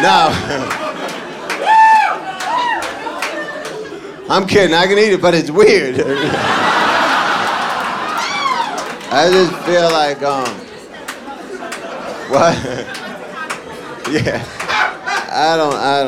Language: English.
No. I'm kidding. I can eat it, but it's weird. I just feel like, what? Yeah. I don't